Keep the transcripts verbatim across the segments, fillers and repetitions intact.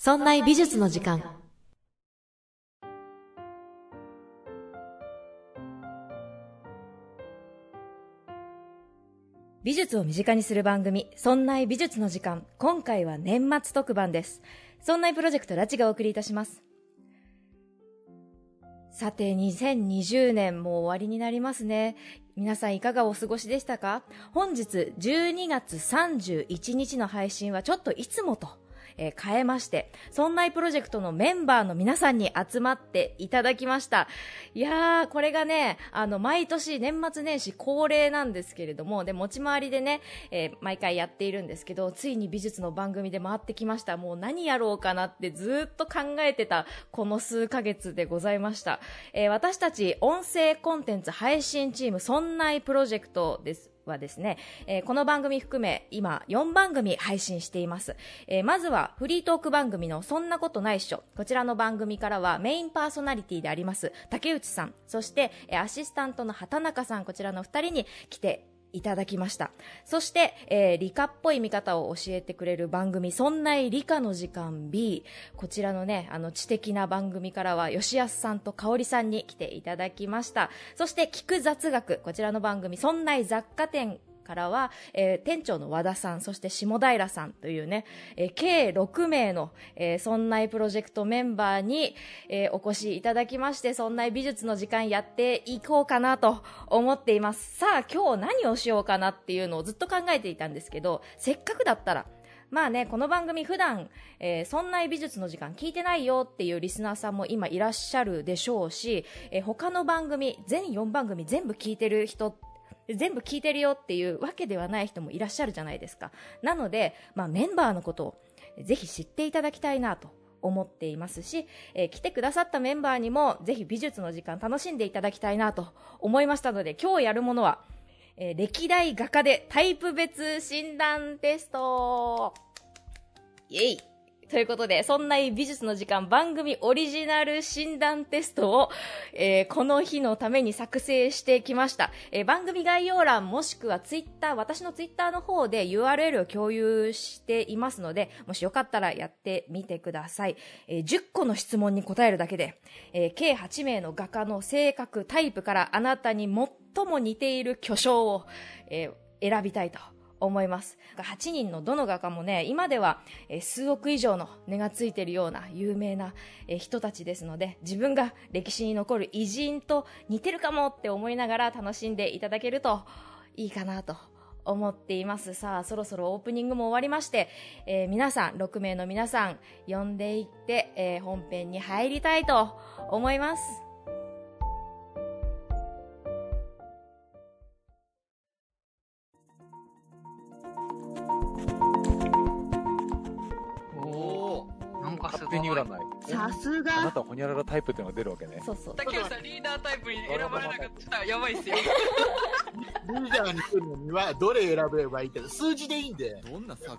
そんな美術の時間。 美術を身近にする番組、そんな美術の時間。今回は年末特番です。そんなプロジェクトラチがお送りいたします。さて、にせんにじゅうねんも終わりになりますね。皆さんいかがお過ごしでしたか？本日じゅうにがつさんじゅういちにちの配信はちょっといつもとえー、変えまして、そんなプロジェクトのメンバーの皆さんに集まっていただきました。いやー、これがね、あの、毎年年末年始恒例なんですけれども、で、持ち回りでね、えー、毎回やっているんですけど、ついに美術の番組で回ってきました。もう何やろうかなってずっと考えてた、この数ヶ月でございました。えー、私たち音声コンテンツ配信チーム、そんなプロジェクトです。はですね、えー、この番組含め今よんばんぐみ配信しています。えー、まずはフリートーク番組のそんなことないっしょ。こちらの番組からはメインパーソナリティであります竹内さん、そして、えー、アシスタントの畑中さん、こちらのふたりに来ていただきました。そして、えー、理科っぽい見方を教えてくれる番組、そんな理科の時間 B。こちらのね、あの知的な番組からは、吉安さんと香織さんに来ていただきました。そして、聞く雑学。こちらの番組、そんな雑貨店からは、えー、店長の和田さん、そして下平さんというね、えー、計ろくめいの、えー、そんないプロジェクトメンバーに、えー、お越しいただきまして、そんない美術の時間やっていこうかなと思っています。さあ、今日何をしようかなっていうのをずっと考えていたんですけど、せっかくだったら、まあね、この番組普段、えー、そんな美術の時間聞いてないよっていうリスナーさんも今いらっしゃるでしょうし、えー、他の番組、全よんばんぐみ全部聞いてる人全部聞いてるよっていうわけではない人もいらっしゃるじゃないですか。なので、まあ、メンバーのことをぜひ知っていただきたいなと思っていますし、えー、来てくださったメンバーにもぜひ美術の時間楽しんでいただきたいなと思いましたので、今日やるものは、えー、歴代画家でタイプ別診断テストイエイということで、そんな美術の時間番組オリジナル診断テストを、えー、この日のために作成してきました。えー、番組概要欄もしくはツイッター、私のツイッターの方で ユーアールエル を共有していますので、もしよかったらやってみてください。えー、じゅっこの質問に答えるだけで、えー、計はちめいの画家の性格、タイプからあなたに最も似ている巨匠を、えー、選びたいと思います。はちにんのどの画家もね、今では、えー、数億以上の値がついているような有名な、えー、人たちですので、自分が歴史に残る偉人と似てるかもって思いながら楽しんでいただけるといいかなと思っています。さあ、そろそろオープニングも終わりまして、えー、皆さん、ろくめいの皆さん呼んでいって、えー、本編に入りたいと思います。 勝手に占い。 さすが。 あなたはホニャララタイプっていうのが出るわけね。 そうそう。 竹内さん、リーダータイプに選ばれなかったらやばいっすよ。 リーダーに来るのにはどれ選べばいいって数字でいいんで。 どんな作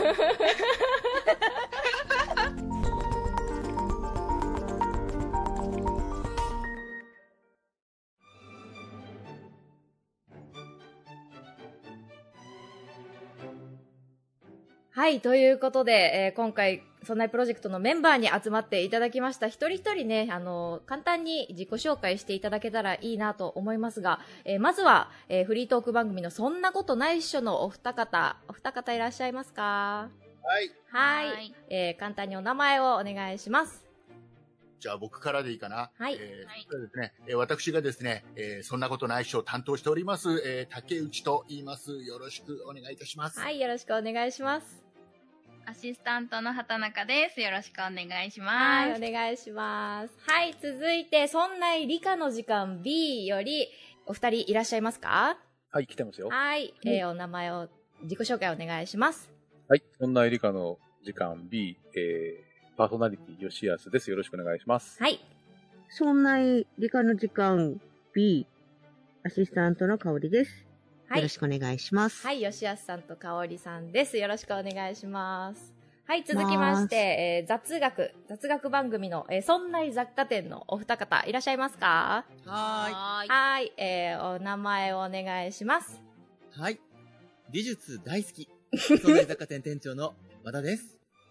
はい、ということで、えー、今回、そんなプロジェクトのメンバーに集まっていただきました。一人一人ね、あの、簡単に自己紹介していただけたらいいなと思いますが、えー、まずは、えー、フリートーク番組のそんなことないっしょのお二方、お二方いらっしゃいますか？ はい。 はい。はい、えー、簡単にお名前をお願いします。 じゃあ僕からでいいかな。 はい。 えーはい、そうですね、えー、私がですね、えー、そんなことないっしょを担当しております、えー、竹内と言います。よろしくお願いいたします。 はい、よろしくお願いします。 アシスタントの畑中です。よろしくお願いします。 はい、お願いします。はい、続いて、そんな理科の時間 B より、お二人いらっしゃいますか？ はい、来てますよ。 はい、えー、お名前を、自己紹介お願いします。 はい、そんな理科の時間 B、えー、パーソナリティ吉安です。よろしくお願いします。 はい。 そんな理科の時間 B、アシスタントの香織です。はい、よろしくお願いします。 はい、吉安さんと香織さんです。よろしくお願いします。はい、続きまして、えー、雑学、雑学番組の、えー、そんな雑貨店のお二方いらっしゃいますか？ はーい。 はい、えー、お名前をお願いします。 はい。美術大好き。そんな雑貨店店長の和田です。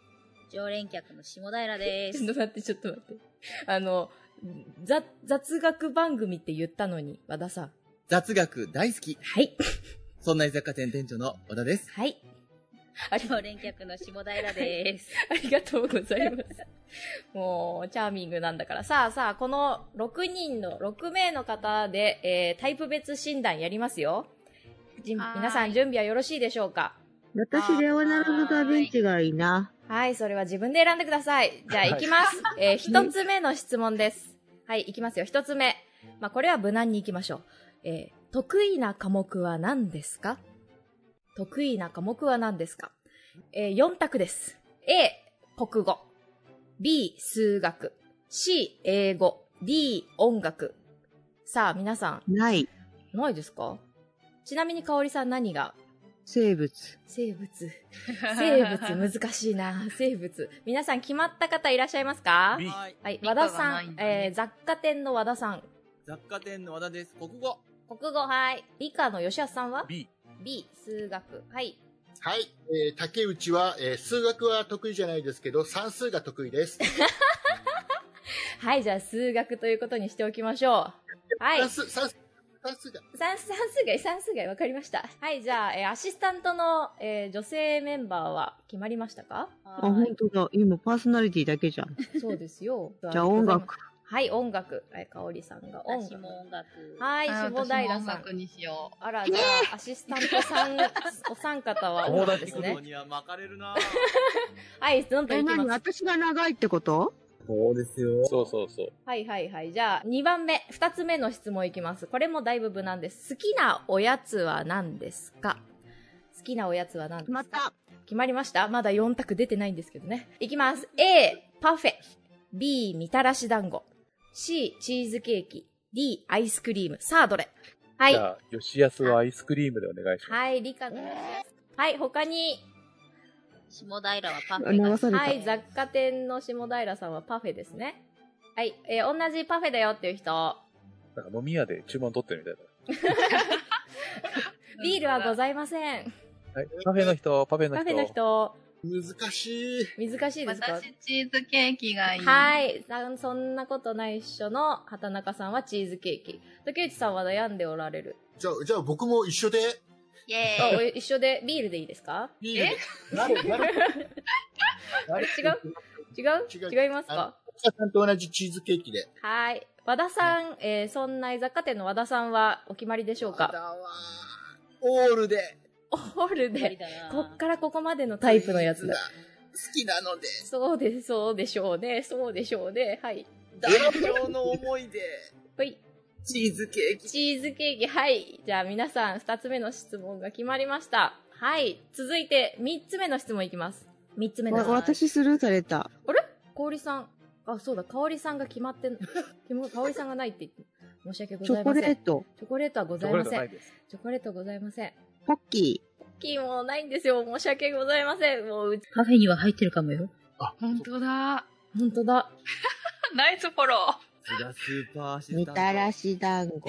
常連客の下平でちす。 ょっと待って、ちょっと待って。あの、ざ雑学番組って言ったのに、和田さん。 雑学大好き。 はい。 そんな居酒屋店店長の和田です。 はい。 常連客の下平です。 ありがとうございます。もう、チャーミングなんだから。さあさあ、このろくにんの、ろくめいの方で、えー、タイプ別診断やりますよ。じ皆さん準備はよろしいでしょうか？ 私、レオナルド・ダ・ヴィンチがいいな。 はい、それは自分で選んでください。じゃあ、行きます。えー、一つ目の質問です。はい、行きますよ。一つ目。まあ、これは無難に行きましょう。えー、得意な科目は何ですか？得意な科目は何ですか？えー、よん択です。A、国語。B、数学。C、英語。D、音楽。さあ、皆さん。 ない。 ないですか？ちなみに、かおりさん何が？ 生物。 生物。生物難しいな。生物。皆さん決まった方いらっしゃいますか？ B。 はい。和田さん、えー、雑貨店の和田さん。 雑貨店の和田です。国語。 国語、はい。理科の吉安さんは？ B。 B、数学。はい。 はい。えー、竹内は、えー、数学は得意じゃないですけど、算数が得意です。 はい、じゃあ数学ということにしておきましょう。はい。 算数、算数。算数が。 算数が、算数がわかりました。はい、じゃあ、えー、アシスタントの、えー、女性メンバーは決まりましたか？ あ、本当だ。今パーソナリティだけじゃん。 そうですよ。 じゃあ音楽。 はい、音楽。はい、かおりさんが音楽。 私も音楽。 はい、下平さん。 音楽にしよう。 あら、じゃあ、アシスタントさん、お三方は音楽ですね。 には巻かれるなはい、どんどんいきます。 え、何？私が長いってこと？ そうですよ。 そうそうそう。 はいはいはい。じゃあ、にばんめ、ふたつめの質問いきます。これもだいぶ無難です。好きなおやつは何ですか？好きなおやつは何ですか？ 決まった。 決まりました？まだよん択出てないんですけどね。いきます。A、パフェ。B、みたらし団子。C、チーズケーキ。D、アイスクリーム。さあ、どれ？はい。 じゃあ、吉安はアイスクリームでお願いします。 はい、理科の吉安。はい、他に。 下平はパフェが。 はい、雑貨店の下平さんはパフェですね。はい、えー、同じパフェだよっていう人。 なんか飲み屋で注文取ってるみたいだ。 ビールはございません。 はい、パフェの人、パフェの人。 パフェの人。 難しい。 難しいですか？ 私、チーズケーキがいい。 はい。そんなことないっしょの畑中さんはチーズケーキ。竹内さんは悩んでおられる。 じゃあ、じゃあ僕も一緒で。 イェーイ。 一緒で、ビールでいいですか？ ビールで。なる、なる。 違う違う違いますか？ さんと同じチーズケーキで。 はい。和田さん、えー、そんな雑貨店の和田さんはお決まりでしょうか？ 和田は、 オールで。 オールで。こっからここまでのタイプのやつだ。 好きなので。 そうです、そうでしょうね。そうでしょうね。はい。 代表の思い出。 ほい。 チーズケーキ。 チーズケーキ。はい。じゃあ皆さん、二つ目の質問が決まりました。はい。続いて、三つ目の質問いきます。三つ目の質問。 私スルーされた。 あれ？かおりさん。あ、そうだ、かおりさんが決まってん、かおりさんがないって言って、申し訳ございません。 チョコレート。 チョコレートはございません。 チョコレートないです。 チョコレートございません。 ポッキー。 ポッキーもないんですよ。申し訳ございません。もううち、 カフェには入ってるかもよ。 あ、 本当だ。 ほんとだ。 ナイスフォロー。 スラスーパーアシスタント。 みたらし団子。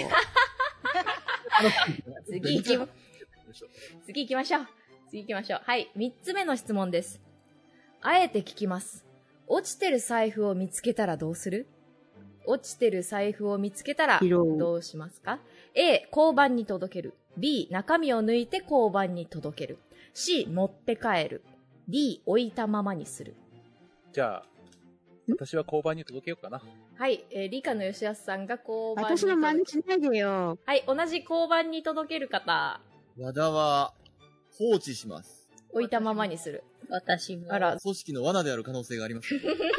次行きま、次行きましょう。次行きましょう。はい。三つ目の質問です。あえて聞きます。落ちてる財布を見つけたらどうする？落ちてる財布を見つけたらどうしますか？ A、交番に届ける。B、中身を抜いて交番に届ける。C、持って帰る。D、置いたままにする。 じゃあ、私は交番に届けようかな。 はい、えー、理科の吉安さんが交番に。 私の真似しないでよ。 はい、同じ交番に届ける方。 和田は、放置します。 置いたままにする。 私も。 あら。 組織の罠である可能性があります。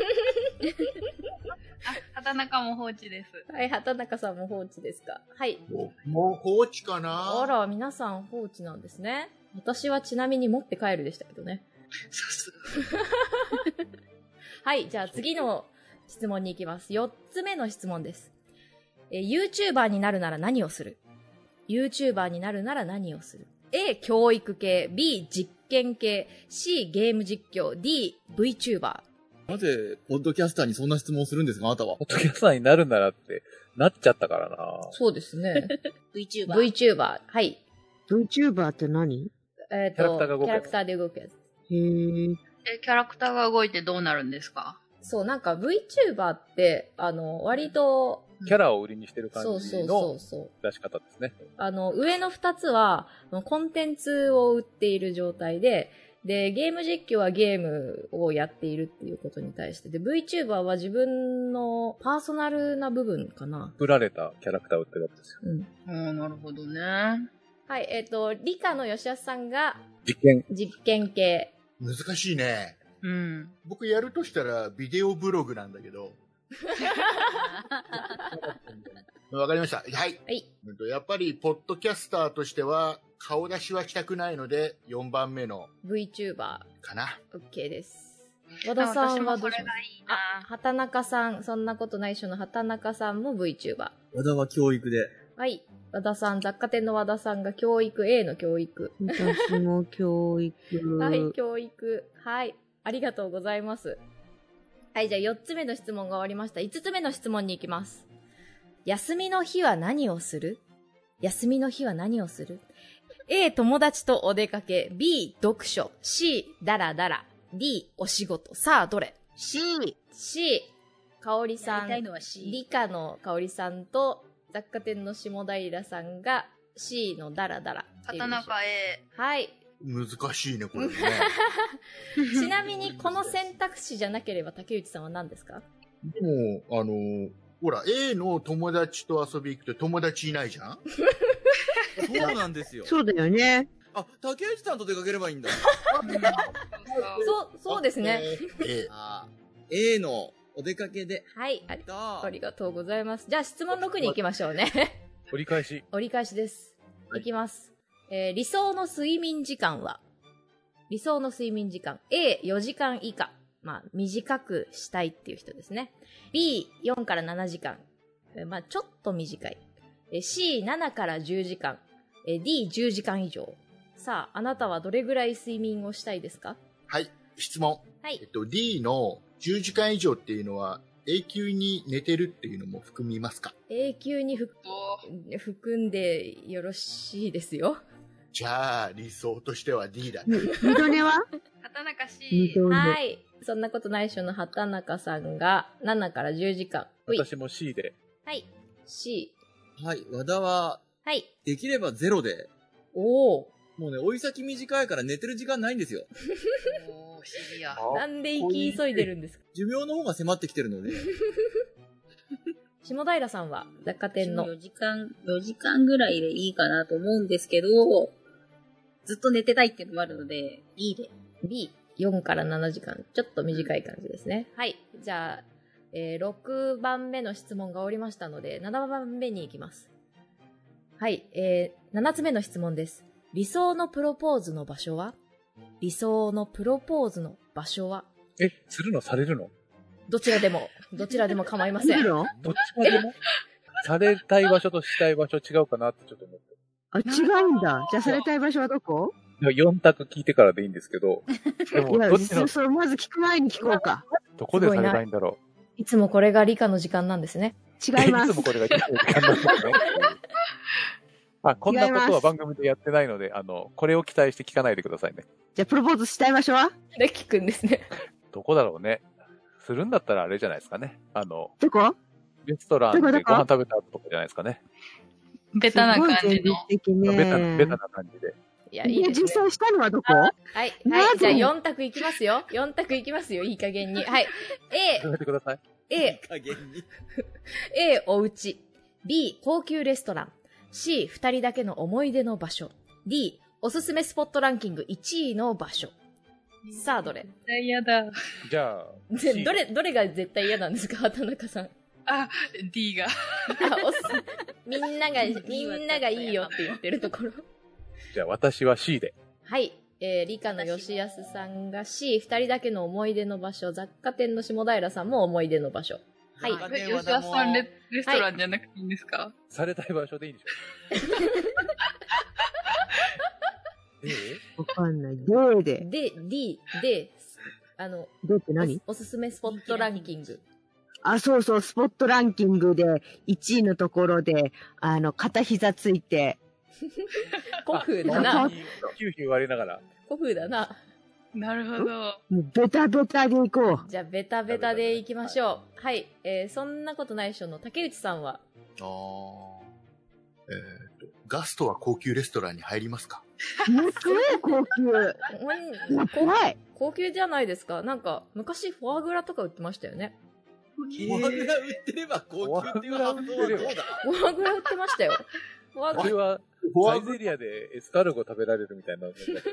あ、畑中も放置です。 はい、畑中さんも放置ですか？はい。 もう放置かな？ あら、皆さん放置なんですね。私はちなみに持って帰るでしたけどね。 さすが。はい、じゃあ次の質問に行きます。よっつめの質問です。え、YouTuber になるなら何をする？ YouTuber になるなら何をする？ A、教育系。B、実験系。C、ゲーム実況。D、VTuber。 なぜ、ポッドキャスターにそんな質問をするんですか、あなたは。 ポッドキャスターになるならって、なっちゃったからな。 そうですね。 VTuber。 VTuber。はい。 VTuber って何？ えっと、キャラクターで動くやつ。 へー。 え、キャラクターが動いてどうなるんですか？ そう、なんか VTuber って、あの、割と、 キャラを売りにしてる感そうそうそじのうそう。 出し方ですね。 あの、上の二つは、コンテンツを売っている状態で、で、ゲーム実況はゲームをやっているっていうことに対して、で、VTuber は自分のパーソナルな部分かな。 売られたキャラクターを売ってるわけですよ。 うん。 おー、なるほどね。 はい、えっ、と、理科の吉安さんが、 実験。 実験系。 難しいね。 うん。 僕やるとしたらビデオブログなんだけど。わかりました。はい。 はい。 やっぱり、ポッドキャスターとしては、顔出しはしたくないので、よんばんめの VTuber。 かな。 OK です。和田さんはどうします？ 私もそれがいいな。 あ、畑中さん、そんなことないっしょの畑中さんも VTuber。 和田は教育で。 はい。和田さん、雑貨店の和田さんが教育、A の教育。 私も教育。 はい、教育。はい。ありがとうございます。はい、じゃあよっつめの質問が終わりました。いつつめの質問に行きます。休みの日は何をする？休みの日は何をする？ A、友達とお出かけ。B、読書。C、ダラダラ。D、お仕事。さあ、どれ？ C。 C、かおりさん。 やりたいのは C。 理科のかおりさんと雑貨店の下平さんが C のダラダラ。 畑中 A。 はい。 難しいね、これね。 ちなみに、この選択肢じゃなければ竹内さんは何ですか？ でも、あの、ほら、A の友達と遊び行くと友達いないじゃん？ そうなんですよ。 そうだよね。 あ、竹内さんと出かければいいんだ。 そう、そうですね。 A。 あ A のお出かけで。 はい、ありだありがとうございます。じゃあ質問ろくに行きましょうね。 折り返し。 折り返しです。いきます。えー、理想の睡眠時間は？理想の睡眠時間。A、よじかん以下。まあ、短くしたいっていう人ですね。B、よんからななじかん。えーまあ、ちょっと短い。えー C、ななからじゅうじかん。えー D、じゅうじかん以上。さあ、あなたはどれぐらい睡眠をしたいですか？ はい、質問。 はいえっ。と、D のじゅうじかん以上っていうのは、永久に寝てるっていうのも含みますか？ 永久にふ含んでよろしいですよ。 じゃあ、理想としては D だね。 二度寝は？ 畑中二 C。 度寝。 はい。そんなことないっしょの畑中さんがななからじゅうじかん。ほい。 私も C で。 はい。C。 はい、和田は、 はい。 できればゼロで。 おー。 もうね、追い先短いから寝てる時間ないんですよ。 おー、シビア。 なんで生き急いでるんですか？ 寿命の方が迫ってきてるので。 下平さんは雑貨店の。 よじかん、よじかんぐらいでいいかなと思うんですけど、ずっと寝てたいっていうのもあるので、B で。 B。よんからななじかん。ちょっと短い感じですね。はい。じゃあ、えー、ろくばんめの質問が終わりましたので、ななばんめに行きます。はい。えー、ななつめの質問です。理想のプロポーズの場所は？理想のプロポーズの場所は？ え、するのされるの？ どちらでも、どちらでも構いません。 見るの？ どっちまでもされたい場所としたい場所違うかなってちょっと思って。 あ、違うんだ。じゃあされたい場所はどこ？ よん択聞いてからでいいんですけど、でもいや、 どっちの、 それまず聞く前に聞こうか。 どこでされたいんだろいつもこれが理科の時間なんですね。 う。 違いますいつも。これが時間なんですね。あ、こんなことは番組でやってないので、あの、これを期待して聞かないでくださいね。 じゃあプロポーズしたい場所は？ で、聞くんですね。 どこだろうね。するんだったらあれじゃないですかね。あの、 どこ？ レストランでご飯食べた後とかじゃないですかね。 ベタな感じすごい現実の。 的ね。 ベタな、ベタな感じで。 いや、いいで、 ですね。 実際したのはどこ？ はい、はい。 まずじゃあよん択いきますよ。よん択いきますよ。いい加減に。はい。 やめてください。 A、 加減に。 A、おうち。B、高級レストラン。C、二人だけの思い出の場所。D、おすすめスポットランキングいちいの場所。さあ、どれ？ 絶対嫌だ。 じゃあ、 ぜ C どれ、どれが絶対嫌なんですか、畑中さん。 あ、D が。 あおすみんなが、みんながいいよって言ってるところ。 じゃあ私は C で。 はい。えー、理科の吉安さんが C、二人だけの思い出の場所。雑貨店の下平さんも思い出の場所。はい。 雑貨え、吉田さんレレストランじゃなくていいんですか？ されたい場所でいいんでしょう。えわかんない。どうで？ で、D、で、あの、 どうって何？ おすすめスポットランキング。 あ、そうそう、スポットランキングでいちいのところで、あの、片膝ついて、 古風だあな。 ヒューヒュー割れながら。 古風だな。 なるほど。 もうベタベタでいこう。 じゃあ、ベタベタでいきましょう。はい。えー、そんなことないっしょの竹内さんは。 あー。えーと、ガストは高級レストランに入りますか？ もうすごい高級。 うん怖い。 高級じゃないですか。なんか、昔フォアグラとか売ってましたよね。 フォアグラ売ってれば高級っていう発想はどうだ？ フォアグラ売ってましたよ。フォアグラ。 これは、サイゼリアでエスカルゴ食べられるみたいな。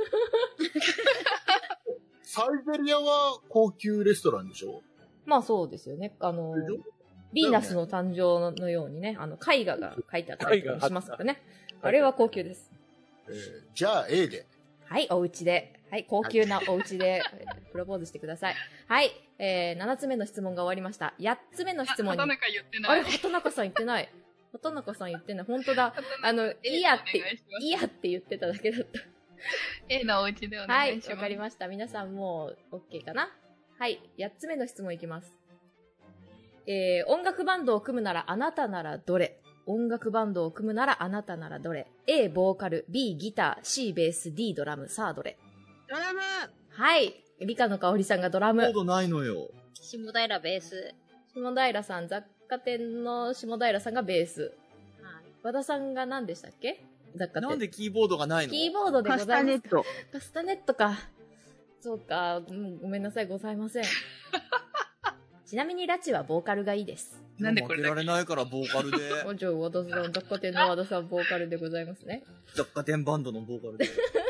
サイゼリアは高級レストランでしょ？ まあそうですよね。あの、ヴィーナスの誕生のようにね、あの、絵画が書いてあったりとかしますからね。あれは高級です。 えー、じゃあ A で。 はい、お家で。はい、高級なお家で、プロポーズしてください。はい、えー、ななつめの質問が終わりました。やっつめの質問に。 畑中言ってない。 あれ、畑中さん言ってない。畑中さん言ってない。本当だ。あの、いやって、いやって言ってただけだった。 A のお家でおは願いします。 い、わかりました。皆さんもう OK かな？はい、やっつめの質問いきます。えー、音楽バンドを組むならあなたならどれ？音楽バンドを組むならあなたならどれ？ A、ボーカル、B、ギター、C、ベース、D、ドラム。さあ、どれ？ ドラム。 はい。理科の香織さんがドラム。 コードないのよ。 下平ベース。 下平さん、雑貨店の下平さんがベース。 はい。 和田さんが何でしたっけ？雑貨店。 なんでキーボードがないの？ キーボードでごカざいます。 スタネット。 カスタネットか。そうか、うん、ごめんなさい、ございません。ちなみにラチはボーカルがいいです。 なんでこれだけ負けられないからボーカルで。 あ、じゃあ、和田さん、雑貨店の和田さん、ボーカルでございますね。 雑貨店バンドのボーカルで。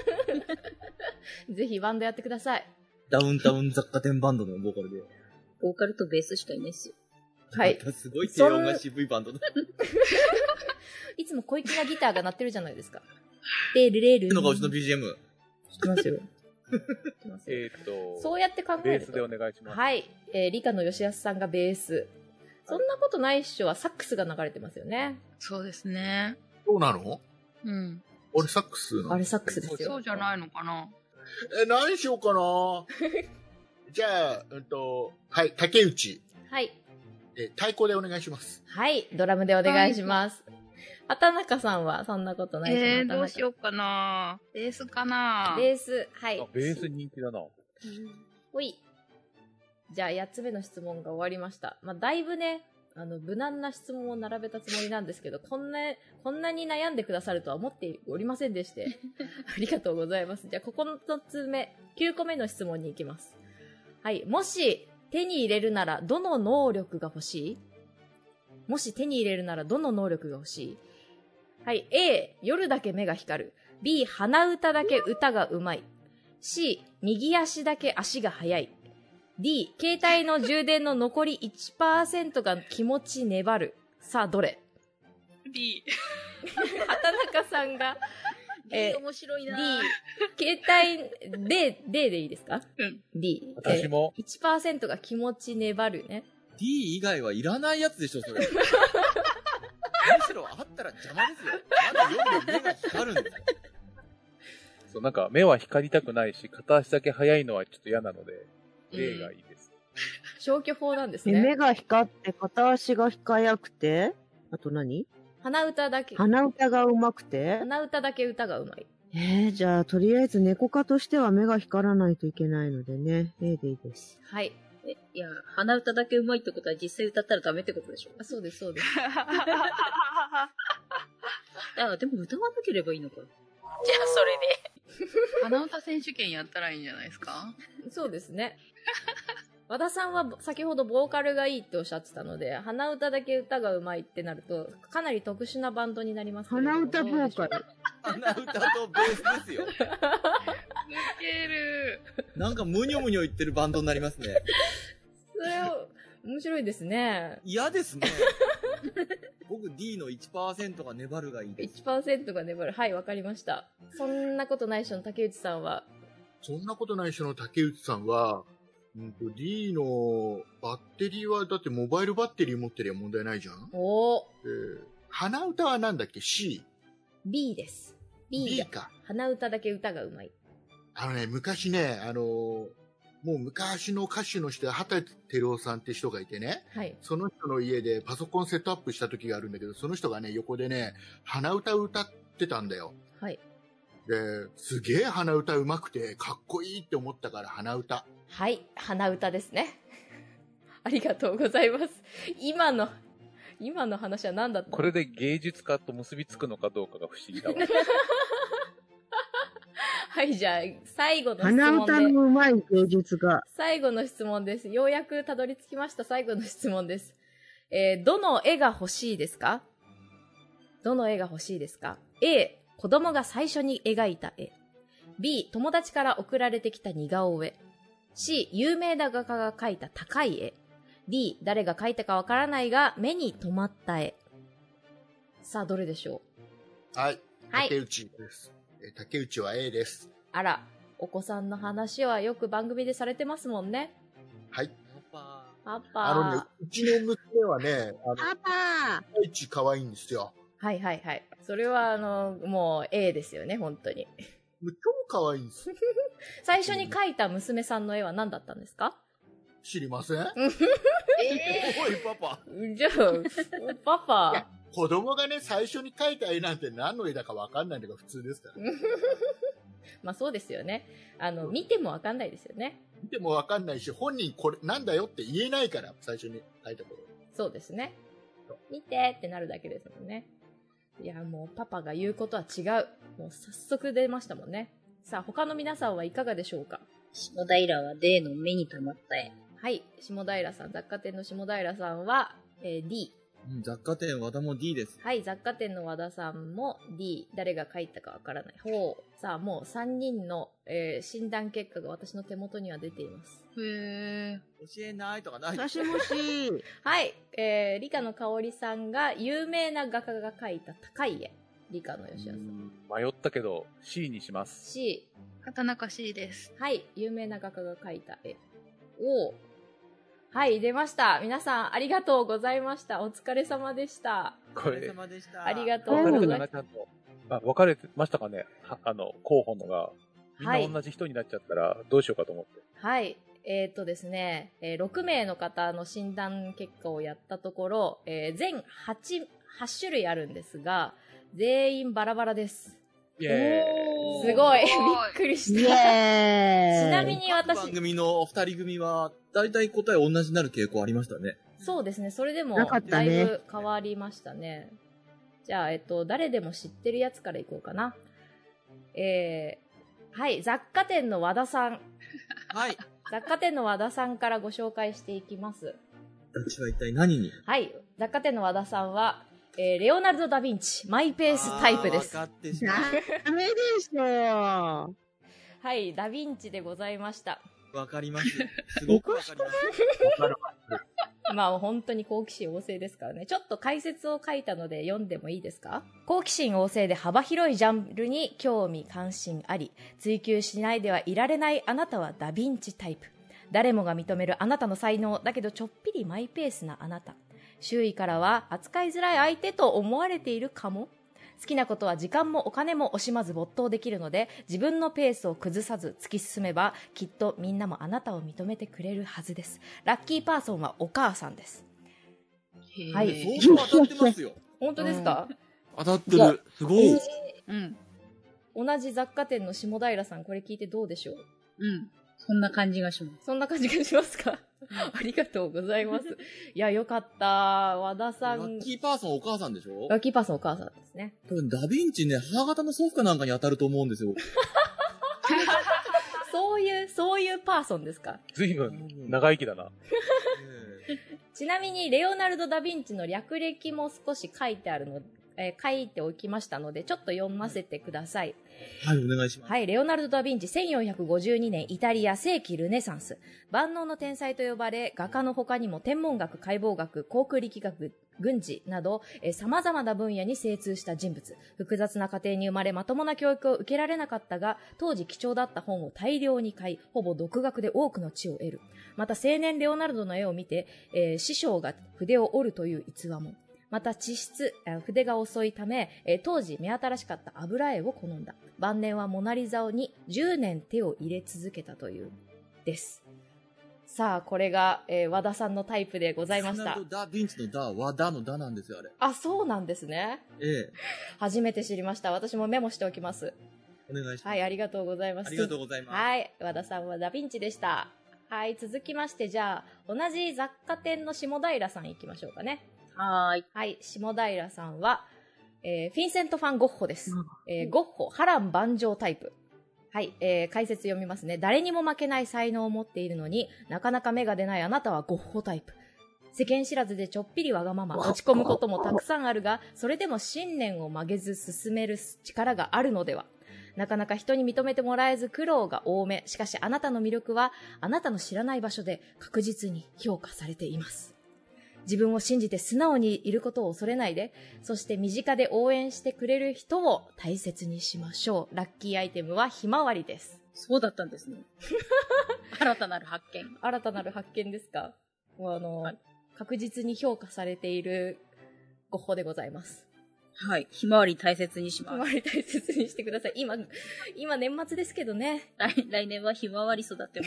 ぜひバンドやってください。 ダウンタウン雑貨店バンドのボーカルで。 ボーカルとベースしかいないっすよ。 はい。 すごい低音が渋いバンドだ。 いつも小粋なギターが鳴ってるじゃないですか。レールレール。 ってのがうちの ビージーエム。 知ってますよ。知ってますよ。 えーっと、 そうやって考えると。 ベースでお願いします。 はい。えー、理科の吉安さんがベース。そんなことないっしょはサックスが流れてますよね。 そうですね。 そうなの？ うん。 俺サックスなの？ あれサックスですよ。 そうじゃないのかな。 え、何しようかなじゃあ、うんと、はい、竹内。 はい。 え、太鼓でお願いします。 はい。ドラムでお願いします。畑中さんはそんなことないえー、 畑中どうしようかな。ベースかな。 ベース、はいあ。ベース人気だな。 ほい。じゃあ、やっつめの質問が終わりました。まあ、だいぶね、あの、無難な質問を並べたつもりなんですけど、こんな、こんなに悩んでくださるとは思っておりませんでして。ありがとうございます。じゃあ、ここのつめ、きゅうこめの質問に行きます。はい。もし、手に入れるなら、どの能力が欲しい？もし手に入れるなら、どの能力が欲しい？はい。A、夜だけ目が光る。B、鼻歌だけ歌がうまい。C、右足だけ足が速い。D、携帯の充電の残り いちパーセント が気持ち粘る。さあ、どれ？ D。 畑中さんが、 えー、面白いな D、携帯、D、D でいいですか？ うん。 D。 私も。 えー、いちパーセント が気持ち粘るね。 D 以外はいらないやつでしょ、それ。むしろあったら邪魔ですよ。まだ夜で目が光るんですよ。 そう、なんか目は光りたくないし、片足だけ速いのはちょっと嫌なので、例がいいです。 消去法なんですね。 目が光って片足が速くて、あと何？ 鼻歌だけ。 鼻歌が上手くて。 鼻歌だけ歌がうまい。 えー、じゃあ、とりあえず猫科としては目が光らないといけないのでね。A でいいです。 はい。 え、いや、鼻歌だけ上手いってことは実際歌ったらダメってことでしょ？ あ、そうです、そうです。 あ、でも歌わなければいいのか。じゃあ、それで。 鼻歌選手権やったらいいんじゃないですか？ そうですね。和田さんは先ほどボーカルがいいっておっしゃってたので、鼻歌だけ歌がうまいってなると、かなり特殊なバンドになりますけれども。 鼻歌ボーカル。 鼻歌とベースですよ。 抜ける。 なんかムニョムニョ言ってるバンドになりますね。 それを、面白いですね。 嫌ですね。僕 D の いちパーセント が粘るがいいです。 いちパーセント が粘る。はい、わかりました。そんなことない人の竹内さんは？ そんなことない人の竹内さんは、うんと D のバッテリーは、だってモバイルバッテリー持ってりゃ問題ないじゃん。 おー。 えー、鼻歌はなんだっけ？ C。 B です。B が B か。 鼻歌だけ歌がうまい。 あのね、昔ね、あのー、もう昔の歌手の人で、畑照夫さんって人がいてね、 はい。 その人の家でパソコンセットアップした時があるんだけど、その人がね、横でね、鼻歌を歌ってたんだよ。 はい。 で、すげえ鼻歌うまくて、かっこいいって思ったから鼻歌。 はい、鼻歌ですね。ありがとうございます。今の、今の話は何だったの？ これで芸術家と結びつくのかどうかが不思議だわ。 はい、じゃあ、最後の質鼻問で。 歌のうまい芸術が。 最後の質問です。ようやくたどり着きました最後の質問です。えー、どの絵が欲しいですか？どの絵が欲しいですか？ A、子供が最初に描いた絵。B、友達から送られてきた似顔絵。C、有名な画家が描いた高い絵。D、誰が描いたかわからないが目に留まった絵。さあ、どれでしょう？ はい。 はい竹内です。えー竹内は A です。 あら、お子さんの話はよく番組でされてますもんね。 はい。 パパ。 あのね、うちの娘はね、あの、 パパ竹内可愛いんですよ。 はいはいはい。それはあの、もう A ですよね、本当に。 もう超可愛いんです。 最初に描いた娘さんの絵は何だったんですか？ 知りませんえおい、パパ。 じゃあ、パいやパ。 子供がね、最初に描いた絵なんて何の絵だかわかんないのが普通ですから。 まあそうですよね。あの、見てもわかんないですよね。 見てもわかんないし、本人これなんだよって言えないから、最初に描いた頃。 そうですね。見てってなるだけですもんね。いや、もうパパが言うことは違う。もう早速出ましたもんね。さあ、他の皆さんはいかがでしょうか？ 下平は D の目に留まった絵。 はい。下平さん、雑貨店の下平さんは、えー D。 うん雑貨店和田も D です。 はい、雑貨店の和田さんも D。誰が書いたかわからない。ほう。さあ、もうさんにんの、えー診断結果が私の手元には出ています。 ー、へ教えないとかない。 もしもし。 はい。えー、理科の香織さんが有名な画家が描いた高い絵。理科の吉田さん。 迷ったけど C にします。 C。 ー、畑中 C です。 はい。有名な画家が描いた絵。おはい、出ました。皆さん、ありがとうございました。お疲れ様でした。 これ、 お疲れ様でした。 ありがとう分かれてございます。 かなちゃんと。あ、分かれてましたかねはあの、候補のが。みんはない同じ人になっちゃったらどうしようかと思って。 はい。えっ、とですね、えーろくめいの方の診断結果をやったところ、えー全はち、はち種類あるんですが、全員バラバラです。 イェーイ。 すごい。びすごいっくりイした。 エーイ。 ちなみに私番、組の二人組は、だいたい答え同じになる傾向ありましたね。 そうですね、それでもなかっただいねぶ変わりましたね。じゃあ、えっと、誰でも知ってるやつからいこうかな。えー、はい、雑貨店の和田さん。 はい。 雑貨店の和田さんからご紹介していきます。 私は一体何にはい、雑貨店の和田さんは、えー、レオナルド・ダ・ヴィンチ、マイペースタイプです。 あー分かってしまう。 ダメでしょ。 はい、ダ・ヴィンチでございました。 わかります。すごくわかります。 まあ本当に好奇心旺盛ですからね。ちょっと解説を書いたので読んでもいいですか？好奇心旺盛で幅広いジャンルに興味関心あり、追求しないではいられないあなたはダヴィンチタイプ。誰もが認めるあなたの才能だけどちょっぴりマイペースなあなた。周囲からは扱いづらい相手と思われているかも。好きなことは時間もお金も惜しまず没頭できるので、自分のペースを崩さず突き進めば、きっとみんなもあなたを認めてくれるはずです。ラッキーパーソンはお母さんです。 へーはい相当当たってますよ。 本当ですか？ 当たってる。すごい。 うん。 同じ雑貨店の下平さん、これ聞いてどうでしょう？ うん。 そんな感じがします。 そんな感じがしますか？ありがとうございます。いや、よかった。和田さん。 ラッキーパーソンお母さんでしょラッキーパーソンお母さんですね。 多分ダヴィンチね、母方の祖父かなんかに当たると思うんですよ。 そういう、そういうパーソンですか？ ずいぶん長生きだな。 ちなみに、レオナルド・ダ・ヴィンチの略歴も少し書いてあるの、えー書いておきましたので、ちょっと読ませてください。 はい、お願いします。 はい、レオナルド・ダ・ヴィンチ、せんよんひゃくごじゅうにねん、イタリア、世紀ルネサンス。万能の天才と呼ばれ、画家の他にも天文学、解剖学、航空力学、軍事など、えー、様々な分野に精通した人物。複雑な家庭に生まれ、まともな教育を受けられなかったが、当時貴重だった本を大量に買い、ほぼ独学で多くの知を得る。また、青年レオナルドの絵を見て、えー師匠が筆を折るという逸話も。また地質、筆が遅いため、えー当時目新しかった油絵を好んだ。晩年はモナリザにじゅうねん手を入れ続けたという、です。さあ、これが、えー和田さんのタイプでございましたレオナル。ドダ・ヴィンチのダ、和田のダなんですよ、あれ。 あ、そうなんですね。 ええ。 初めて知りました。私もメモしておきます。 お願いします。 はい、ありがとうございます。 ありがとうございます。 はい、和田さんはダヴィンチでした。はい、続きまして、じゃあ、同じ雑貨店の下平さん行きましょうかね。 はーい。 はい、下平さんは、えーフィンセント・ファン・ゴッホです。えーゴッホ、波乱万丈タイプ。はい、えー解説読みますね。誰にも負けない才能を持っているのになかなか芽が出ないあなたはゴッホタイプ。世間知らずでちょっぴりわがまま、落ち込むこともたくさんあるが、それでも信念を曲げず進める力があるのでは。なかなか人に認めてもらえず苦労が多め。しかしあなたの魅力はあなたの知らない場所で確実に評価されています。自分を信じて素直にいることを恐れないで、そして身近で応援してくれる人を大切にしましょう。ラッキーアイテムはひまわりです。 そうだったんですね。新たなる発見。 新たなる発見ですか？もうあの、はい、確実に評価されているゴッホでございます。 はい。ひまわり大切にします。 ひまわり大切にしてください。今、今年末ですけどね。 来来年はひまわり育てます。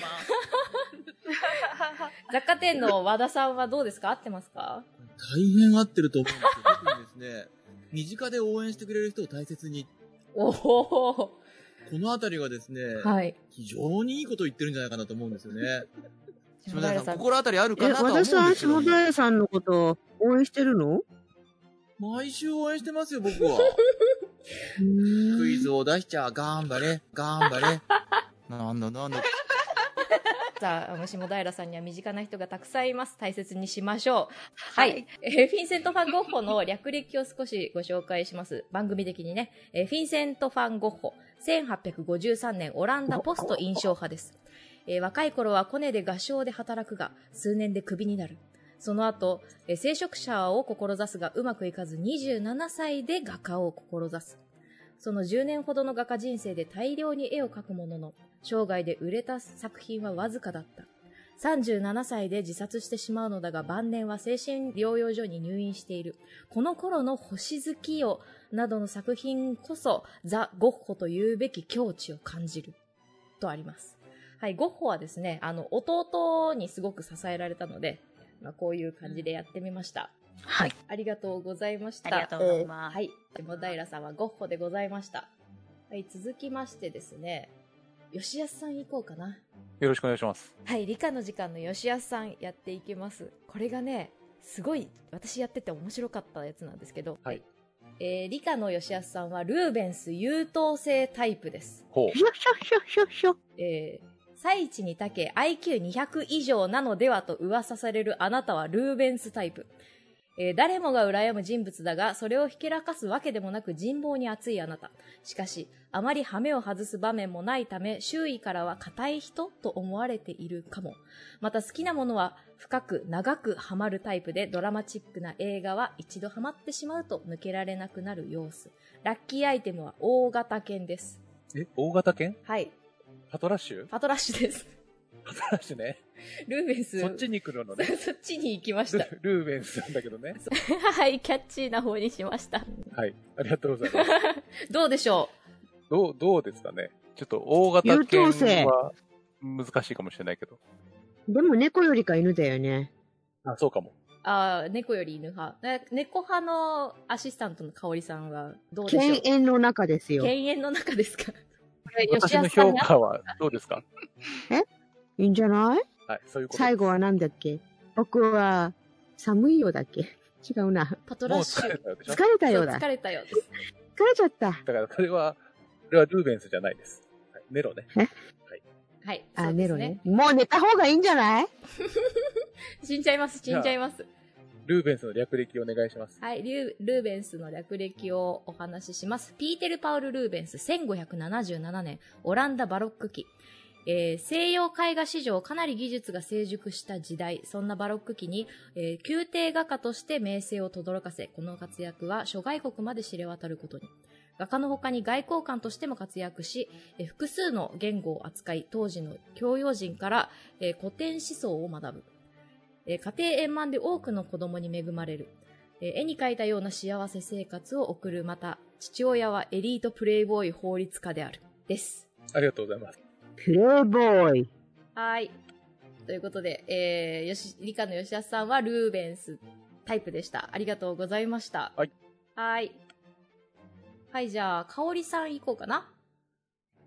雑貨店の和田さんはどうですか？合ってますか？ 大変合ってると思うんですよ。特にですね、身近で応援してくれる人を大切に。 おお。 このあたりがですね、 はい、 非常にいいことを言ってるんじゃないかなと思うんですよね。 下平さん、 心当たりあるかなとは思うんですけど。 和田さん、下平さんのことを応援してるの？ 毎週応援してますよ、僕は。クイズを出しちゃ、頑張れ、頑張れ。なんだなんだ。 さあ、あの下平さんには身近な人がたくさんいます。大切にしましょう。はい。はい、えー、フィンセント・ファン・ゴッホの略歴を少しご紹介します。番組的にね。えー、フィンセント・ファン・ゴッホ。せんはっぴゃくごじゅうさんねんオランダポスト印象派です。えー、若い頃はコネで画商で働くが、数年でクビになる。その後、えー、聖職者を志すがうまくいかずにじゅうななさいで画家を志す。そのじゅうねんほどの画家人生で大量に絵を描くものの、生涯で売れた作品はわずかだった。さんじゅうななさいで自殺してしまうのだが、晩年は精神療養所に入院している。この頃の星月夜などの作品こそ、ザ・ゴッホというべき境地を感じる。とあります。はい、ゴッホはですね、あの、弟にすごく支えられたので、まあ、こういう感じでやってみました。 はい。 ありがとうございました。 ありがとうございます。 はい。下平さんはゴッホでございました。はい、続きましてですね、吉安さん行こうかな。 よろしくお願いします。 はい、理科の時間の吉安さんやっていきます。これがね、すごい私やってて面白かったやつなんですけど、 はい。 えー、理科の吉安さんはルーベンス優等生タイプです。 ほう。 ひょひょひょひょひょ。 えー、最地に長け アイキューにひゃく 以上なのではと噂されるあなたはルーベンスタイプ。えー、誰もが羨む人物だが、それをひけらかすわけでもなく人望に厚いあなた。しかし、あまり羽目を外す場面もないため、周囲からは固い人と思われているかも。また好きなものは深く長くハマるタイプで、ドラマチックな映画は一度ハマってしまうと抜けられなくなる様子。ラッキーアイテムは大型犬です。 え、大型犬？ はい。 パトラッシュ？ パトラッシュです。 パトラッシュね。 ルーベンス。 そっちに来るのね。 そっちに行きました。 ルーベンスなんだけどね。 はい、キャッチーな方にしました。 はい。ありがとうございます。 どうでしょうどう、どうですかね。ちょっと大型犬は難しいかもしれないけど。 でも猫よりか犬だよね。 あ、そうかも。 ああ、猫より犬派。猫派のアシスタントの香織さんはどうでしょう？ 犬猿の中ですよ。 犬猿の中ですか？ 私の評価はどうですか？ えいいんじゃない？ はい、そういうこと。 最後はなんだっけ？僕は寒いよだっけ？違うな。 パトラッシュ。 疲れたようでしょ？ 疲れたようだ。 疲れたようです。 疲れちゃった。 だからそれは、それはルーベンスじゃないです。はい、ネロね。 え？ はい。 はい。 あ、ネロね。もう寝た方がいいんじゃない？ 死んじゃいます、死んじゃいます。 ルーベンスの略歴お願いします。 はい、ルーベンスの略歴をお話しします。ピーテル・パウル・ルーベンス、せんごひゃくななじゅうななねん、オランダバロック期。えー、西洋絵画史上かなり技術が成熟した時代、そんなバロック期に、えー、宮廷画家として名声を轟かせ、この活躍は諸外国まで知れ渡ることに。画家の他に外交官としても活躍し、えー、複数の言語を扱い、当時の教養人から、えー、古典思想を学ぶ。えー、家庭円満で多くの子供に恵まれる。えー、絵に描いたような幸せ生活を送る。また、父親はエリートプレイボーイ法律家である。です。 ありがとうございます。 プレイボーイ。 はい。ということで、えー、よし、理科の吉田さんはルーベンスタイプでした。ありがとうございました。 はい。 はい。はい、じゃあ、香織さん行こうかな。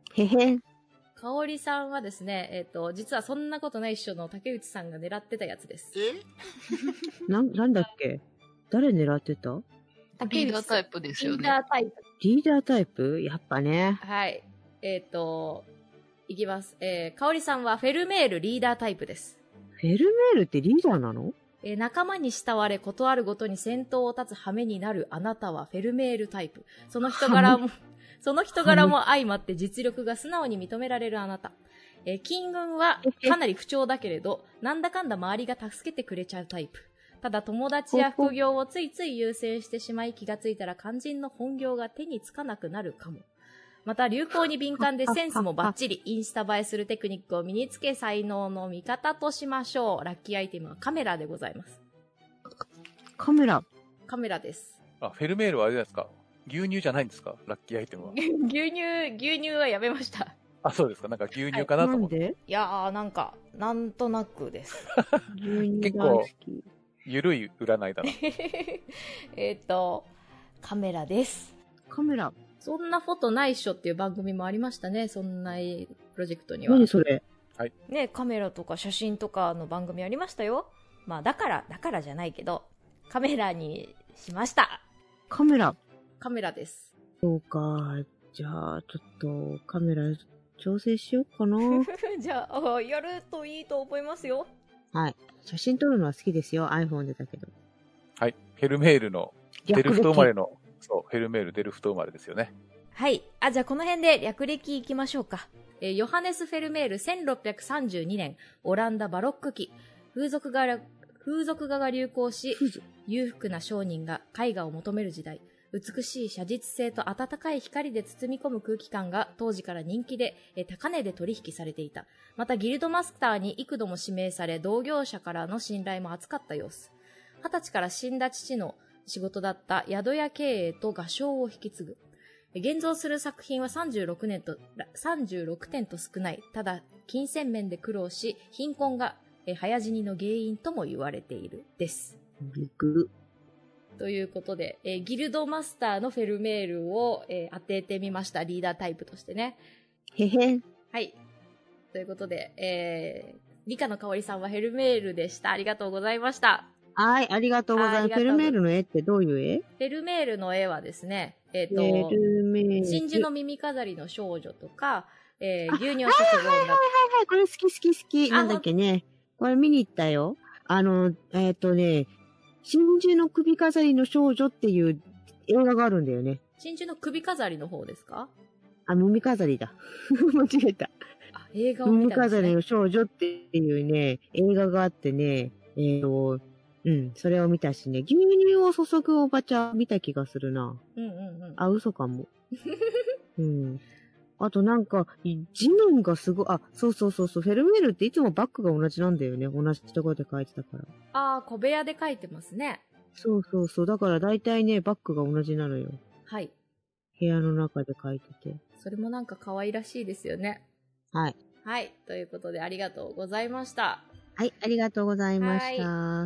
へへん。 かおりさんはですね、えっ、と、実はそんなことないっしょの竹内さんが狙ってたやつです。 えなん、なんだっけ？誰狙ってた？ リーダータイプですよね。 リーダータイプ。 リーダータイプ？やっぱね。 はい。えっ、と、いきます。えー、かおりさんはフェルメールリーダータイプです。 フェルメールってリーダーなの？ えー、仲間に慕われ、ことあるごとに先頭を立つ羽目になるあなたはフェルメールタイプ。その人柄も、その人柄も相まって実力が素直に認められるあなた。えー、金軍はかなり不調だけれど、なんだかんだ周りが助けてくれちゃうタイプ。ただ友達や副業をついつい優先してしまい、気がついたら肝心の本業が手につかなくなるかも。また流行に敏感でセンスもバッチリ、インスタ映えするテクニックを身につけ才能の味方としましょう。ラッキーアイテムはカメラでございます。 カメラ。 カメラです。 あ、フェルメールはあれですか？牛乳じゃないんですか？ラッキーアイテムは。 牛乳、牛乳はやめました。 あ、そうですか。なんか牛乳かなと思って。 なんで？ いやー、なんか、なんとなくです。 牛乳結大好構き。 ゆるい占いだな。 えっと、カメラです。 カメラ。 そんなフォトないっしょっていう番組もありましたね。そんなプロジェクトには。 何それ？ ね、カメラとか写真とかの番組ありましたよ。まあ、だから、だからじゃないけど、カメラにしました。 カメラ。 カメラです。 そうか。じゃあ、ちょっとカメラ調整しようかな。 じゃあ、やるといいと思いますよ。 はい。写真撮るのは好きですよ。iPhone でだけど。 はい。フェルメールの、デルフト生まれの、そう、フェルメールデルフト生まれですよね。 はい。あ、じゃあこの辺で略歴いきましょうか。えー、ヨハネス・フェルメールせんろっぴゃくさんじゅうにねん、オランダバロック期、風俗画が、風俗画が流行し、裕福な商人が絵画を求める時代、美しい写実性と温かい光で包み込む空気感が当時から人気で、えー、高値で取引されていた。またギルドマスターに幾度も指名され、同業者からの信頼も厚かった様子。二十歳から死んだ父の仕事だった宿屋経営と画商を引き継ぐ。現像する作品はさんじゅうろくねんと、さんじゅうろくてんと少ない。ただ、金銭面で苦労し、貧困がえ早死にの原因とも言われている。です。 ビグ。 ということで、えー、ギルドマスターのフェルメールを、えー、当ててみました。リーダータイプとしてね。 へへん。 はい。ということで、えー、リカの香りさんはフェルメールでした。ありがとうございました。 はい、ありがとうございます。フェルメールの絵ってどういう絵？ フェルメールの絵はですね、えっ、ー、と、 フェルメール真珠の耳飾りの少女とか、えー、牛乳を注ぐ女。はいはいはいはい、これ好き好き好き。なんだっけね。これ見に行ったよ。あの、えっ、ー、とね、真珠の首飾りの少女っていう映画があるんだよね。 真珠の首飾りの方ですか？ あ、耳飾りだ。間違えた。 あ、映画を見たんですね。 耳飾りの少女っていうね、映画があってね、えっ、ー、と、うん、それを見たしね、牛乳を注ぐおばちゃん見た気がするな。 うんうんうん。 あ、嘘かも。うん。あとなんか、地面がすごい、あ、そうそうそうそう、フェルメールっていつもバッグが同じなんだよね。同じところで書いてたから。 ああ、小部屋で書いてますね。 そうそうそう。だから大体ね、バッグが同じなのよ。 はい。 部屋の中で書いてて。 それもなんか可愛らしいですよね。 はい。 はい。ということでありがとうございました。 はい、ありがとうございました。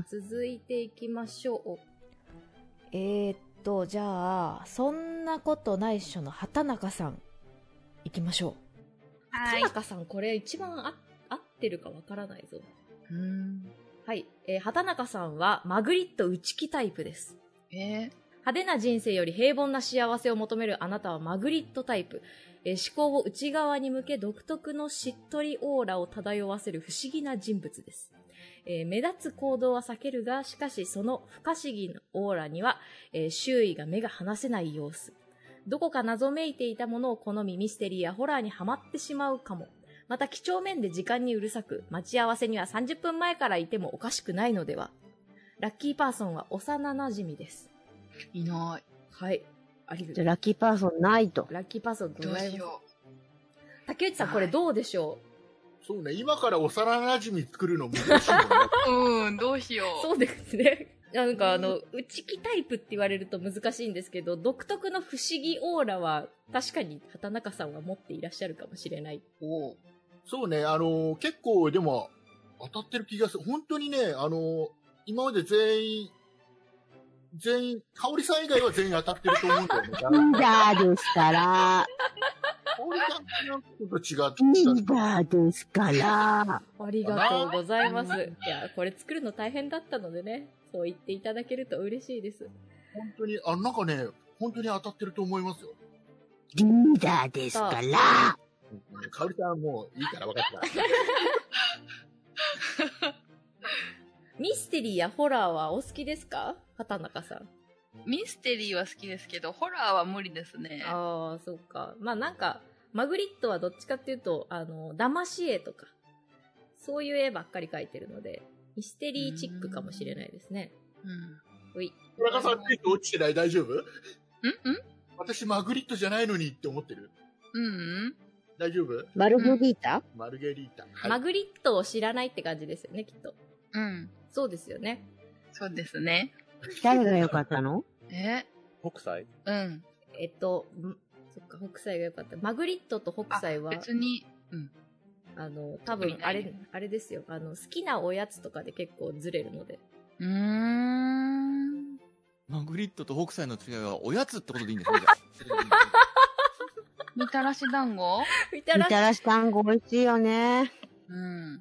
続いていきましょう。えー、っと、じゃあ、そんなことないっしょの畑中さん、いきましょう。 はい。 畑中さん、これ一番あ合ってるかわからないぞ。 うーん。 はい。えー、畑中さんは、マグリット内気タイプです。 えー、 派手な人生より平凡な幸せを求めるあなたはマグリットタイプ。えー、思考を内側に向け独特のしっとりオーラを漂わせる不思議な人物です。えー、目立つ行動は避けるが、しかしその不可思議なオーラには、えー、周囲が目が離せない様子。どこか謎めいていたものを好みミステリーやホラーにはまってしまうかも。また几帳面で時間にうるさく、待ち合わせにはさんじゅっぷんまえからいてもおかしくないのでは。ラッキーパーソンは幼馴染です。 いない。 はい。ありがとう。 じゃあラッキーパーソンないと。 ラッキーパーソンごどうざいます。 しよ竹内さん、これどうでしょう？ そうね、今から幼馴染作るの難しいよね。 う。うん、どうしよう。 そうですね。なんかあの、内気タイプって言われると難しいんですけど、独特の不思議オーラは確かに畑中さんは持っていらっしゃるかもしれない。 おそうね、あのー、結構でも当たってる気がする。本当にね、あのー、今まで全員、全員、香織さん以外は全員当たってると思うんだよね。 リーダーですから。 堀ちゃんとなんかちょっと違ってリた。 ーダーですから。 ありがとうございます。いや、これ作るの大変だったのでね、そう言っていただけると嬉しいです。 本当に、あ、なんかね、本当に当たってると思いますよ。 リーダーですから。 かおりちゃんはもういいから分かった。 ミステリーやホラーはお好きですか？畑中さん。 ミステリーは好きですけど、ホラーは無理ですね。 ああ、そうか。まあなんか、マグリットはどっちかっていうと、あの、騙し絵とか、そういう絵ばっかり描いてるので、ミステリーチックかもしれないですね。 うん。 うい。 村田さん、手落ちてない？大丈夫？ んん私マグリットじゃないのにって思ってる？ うんうん大丈夫？ マルゲリータ、 うん、マルゲリータ。はい、 マグリットを知らないって感じですよね、きっと。 うん。 そうですよね。 そうですね。 誰が良かったの？ え北斎うん。 えっと、んそっか、北斎が良かった。マグリットと北斎は、 別に、うん。 あの、多分、あれ、あれですよ。あの、好きなおやつとかで結構ずれるので。 うーん。 マグリットと北斎の違いはおやつってことでいいんですね、じゃあ。 みたらし団子みたらし、 みたらし団子美味しいよね。 うん。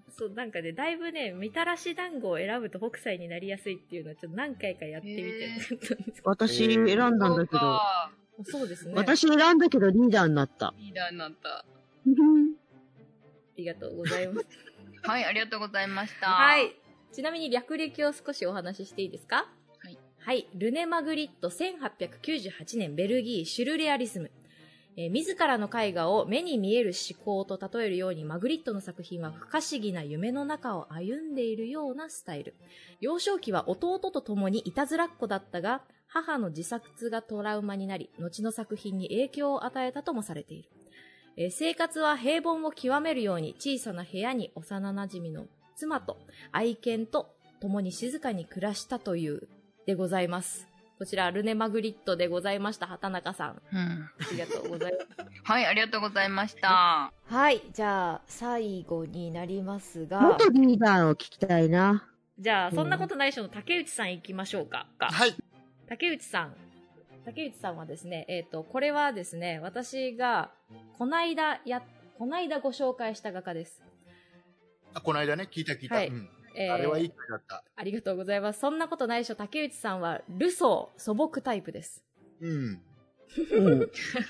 そう、なんかね、だいぶね、みたらし団子を選ぶと北斎になりやすいっていうのをちょっと何回かやってみてへー思ったんですけど。 私選んだんだけど、 そうかそうですね。 私選んだけどリーダーになった。 リーダーになった。 ありがとうございます。 はい、ありがとうございました。 はい。ちなみに略歴を少しお話ししていいですか？ はい。 はい。ルネ・マグリット、せんはっぴゃくきゅうじゅうはちねん、ベルギー、シュルレアリスム。えー自らの絵画を目に見える思考と例えるように、マグリットの作品は不可思議な夢の中を歩んでいるようなスタイル。幼少期は弟と共にいたずらっ子だったが、母の自殺がトラウマになり、後の作品に影響を与えたともされている。えー生活は平凡を極めるように、小さな部屋に幼馴染の妻と愛犬と共に静かに暮らしたというでございます。こちらルネ・マグリットでございました。畑中さん、 うん。 ありがとうございます。 はい、ありがとうございました。 はい、じゃあ最後になりますが、 元リーダーを聞きたいな。 じゃあそんなことないっしょの竹内さん行きましょうか。 はい。 竹内さん。竹内さんはですね、えっと、これはですね、私が、こないだや、こないだご紹介した画家です。 あ、この間ね、聞いた聞いた。 はいうんえーあれはいい回だった。 ありがとうございます。そんなことないっしょ、竹内さんは、ルソー、素朴タイプです。 うん。 うん。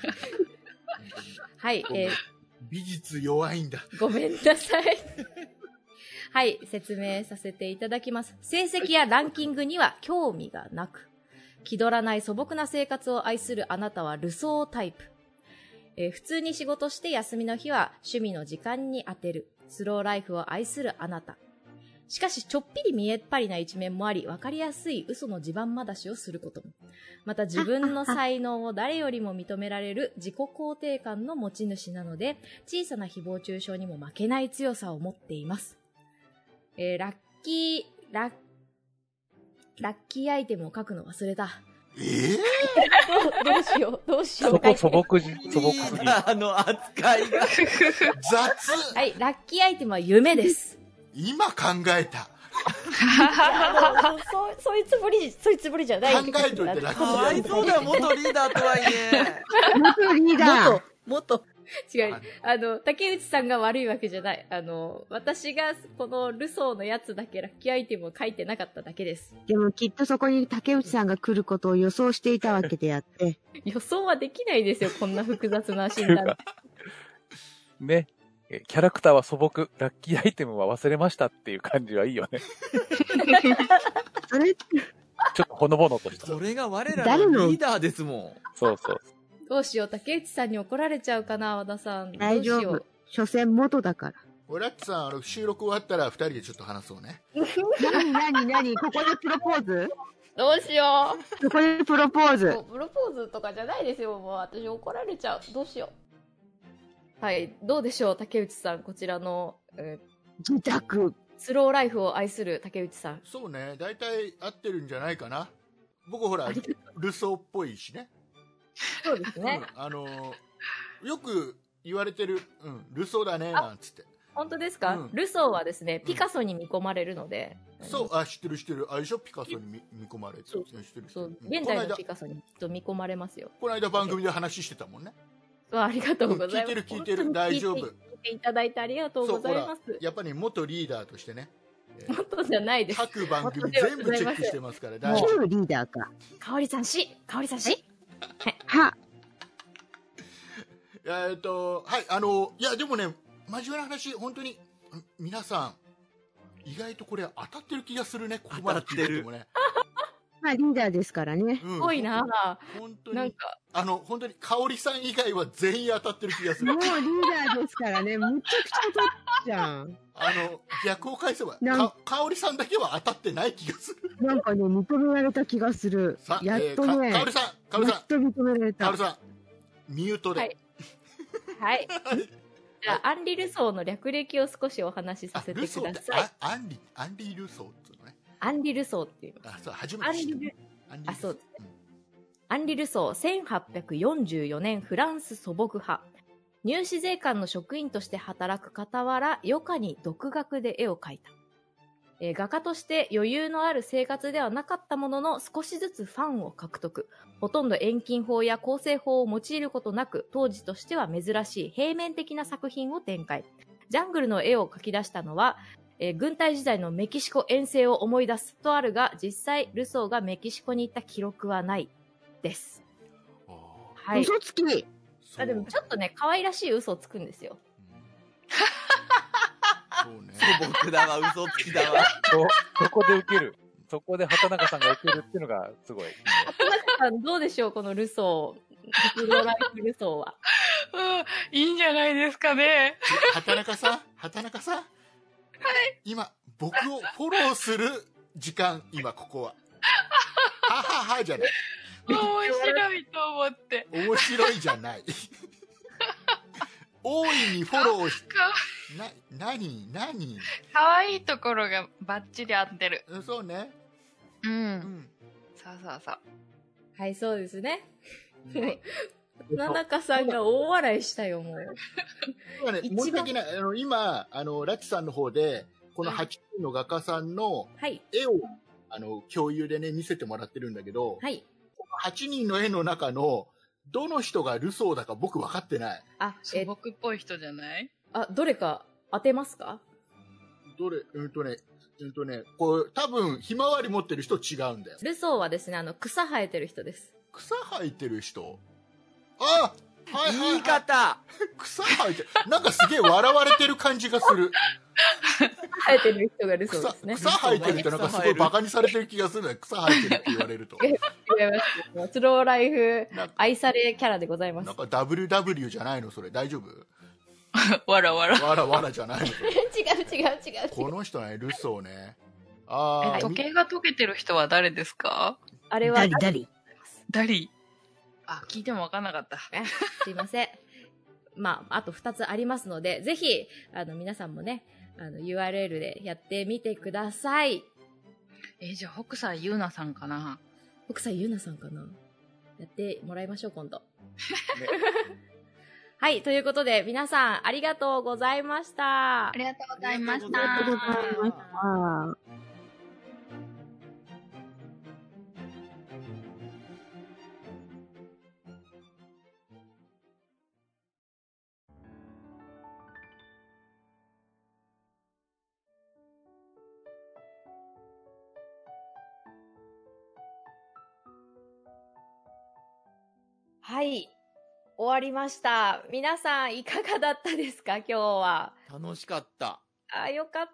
はい、えー美術弱いんだ。 ごめんなさい。はい、説明させていただきます。成績やランキングには興味がなく、気取らない素朴な生活を愛するあなたはルソータイプ。えー普通に仕事して休みの日は趣味の時間に充てる。スローライフを愛するあなた。しかしちょっぴり見えっ張りな一面もあり、わかりやすい嘘の地盤話をすることも。また自分の才能を誰よりも認められる自己肯定感の持ち主なので、小さな誹謗中傷にも負けない強さを持っています。えーラッキー、ラッ、ラッキーアイテムを書くの忘れた。 ええどうどうしよう、どうしよう。 そこ素朴じ、素朴すぎる。 あの扱いが。 雑はい、ラッキーアイテムは夢です。 今考えた。 あのそ、そいつぶり、そいつぶりじゃない。 考えといてラッキーかわいそうだよ、元リーダーとはいえ。 元リーダー。 元、元。違う。あの、竹内さんが悪いわけじゃない。あの、私がこのルソーのやつだけラッキーアイテムを書いてなかっただけです。 でもきっとそこに竹内さんが来ることを予想していたわけであって。 予想はできないですよ、こんな複雑な診断。 ね。えキャラクターは素朴、ラッキーアイテムは忘れましたっていう感じはいいよね。 それ、 ちょっとほのぼのとした。 それが我らのリーダーですもん。 そうそう。 どうしよう、竹内さんに怒られちゃうかな、和田さん。 大丈夫どうしよう。。 所詮元だから。 オラッチさん、あの、収録終わったら二人でちょっと話そうね。 なになになにここでプロポーズどうしよここでプロポーう。 ズ。 もうプロポーズとかじゃないですよ、もう私怒られちゃう。どうしよう。はい、どうでしょう、竹内さん。こちらの、えー自宅。 スローライフを愛する竹内さん。 そうね、大体合ってるんじゃないかな。僕ほら、ルソーっぽいしね。 そうですね。 うんあのーよく言われてる、うん、ルソーだね、なんつって。 本当ですか、 うんルソーはですね、ピカソに見込まれるので。 そう、あ、知ってる知ってる。あれでしょ、ピカソに見見込まれて。 そう知ってる知ってるそう、 うん現この間代のピカソにきっと見込まれますよ。 この間番組で話してたもんね。 わありがとうございます。 聞いてる聞いてる、大丈夫。 聞いていただいてありがとうございます。 やっぱり元リーダーとしてね。 元じゃないです。 各番組全部チェックしてますから、 大丈夫。リーダーか。 かおりさんし、かおりさんし。 は。 えっと、はい、あの、いや、でもね、真面目な話、本当に、皆さん、意外とこれ当たってる気がするね、ここまで聞いててもね。 まあ、リーダーですからね。 すごいなぁ。 本当に。なんか、あの、本当に、かおりさん以外は全員当たってる気がする。 もうリーダーですからね、むちゃくちゃ当たっちゃん。 あの、逆を返せば、か、かおりさんだけは当たってない気がする。 なんかね、認められた気がする。やっとね、 えー、か、かおりさん、かおりさん。 やっと認められた。 かおりさん、ミュートで。 はい。はい。じゃあ、アンリ・ルソーの略歴を少しお話しさせてください。 アンリ、アンリ・ルソーっていうのね。 アンリ・ルソーっていう。 あ、そう、初めて知った。 あ、そうですね。アンリ・ルソー、せんはっぴゃくよんじゅうよねんフランス素朴派。入試税関の職員として働く傍ら、余暇に独学で絵を描いた。えー、画家として余裕のある生活ではなかったものの、少しずつファンを獲得。ほとんど遠近法や構成法を用いることなく、当時としては珍しい平面的な作品を展開。ジャングルの絵を描き出したのは、えー、軍隊時代のメキシコ遠征を思い出すとあるが、実際ルソーがメキシコに行った記録はないです。 はい。嘘つき。 あ、でもちょっとね、可愛らしい嘘をつくんですよ。 そうね。そう僕だわ、嘘つきだわ。 そ、そこで受ける。そこで畑中さんが受けるっていうのがすごい。 畑中さんどうでしょう、このルソー。プロライフルソーは。 うん、いいんじゃないですかね。 畑中さん畑中さんはい。今、僕をフォローする時間、今ここは。はははじゃない。 面白いと思って。 面白いじゃない。大いにフォローし、な、なに、なに。 可愛いところがバッチリ合ってる。 そうね。 うん。うん。そうそうそう。 はい、そうですね。田中さんが大笑いしたよ、もう。 今ね、申し訳ない。あの、今、あの、ラチさんの方で、このはちにんの画家さんの絵を、はい、あの、共有でね、見せてもらってるんだけど、 はい。 このはちにんの絵の中の、どの人がルソーだか僕分かってない。 あ、素朴っぽい人じゃない？ あ、どれか当てますか？ どれ、うんとね、うんとね、これ多分、ひまわり持ってる人違うんだよ。 ルソーはですね、あの、草生えてる人です。 草生えてる人？あ、はいはい、はい。 言い方草生えてる。なんかすげえ笑われてる感じがする。 生えてる人がルソーですね。 草生えてるってなんかすごいバカにされてる気がするね。草生えてるって言われると。 違います。スローライフ、愛されキャラでございます。 なんか ダブリューダブリュー じゃないのそれ。大丈夫？ わらわら。 わらわらじゃないの違う違う違う違う。 この人ね、ルソーね。ああ。時計が溶けてる人は誰ですか？ あれは。 ダリダリ。 ダリ。あ、聞いても分かんなかった。 すいません。まあ、あとふたつありますので、ぜひ、あの、皆さんもね、あの、ユーアールエル でやってみてください。 えー、じゃあ、北斎優奈さんかな？ 北斎優奈さんかな？やってもらいましょう、今度。ね、はい、ということで、皆さん、ありがとうございました。 ありがとうございました。 ありがとうございました。 はい。終わりました。皆さんいかがだったですか、今日は。 楽しかった。 あ、よかった。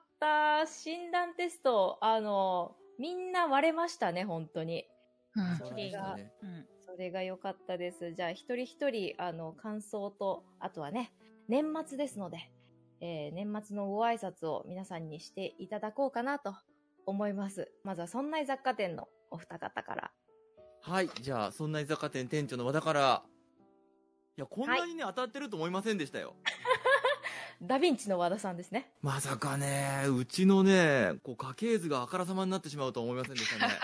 診断テスト、あの、みんな割れましたね、本当に。 うん。 それが、 ね、うん、 それが良かったです。じゃあ、一人一人、あの、感想と、あとはね、年末ですので、えー、年末のご挨拶を皆さんにしていただこうかなと思います。まずは、そんな雑貨店のお二方から。 はい。じゃあ、そんな雑貨店店長の和田から。いや、こんなにね、はい、当たってると思いませんでしたよ。 ダヴィンチの和田さんですね。 まさかね、うちのね、こう、家系図があからさまになってしまうとは思いませんでしたね。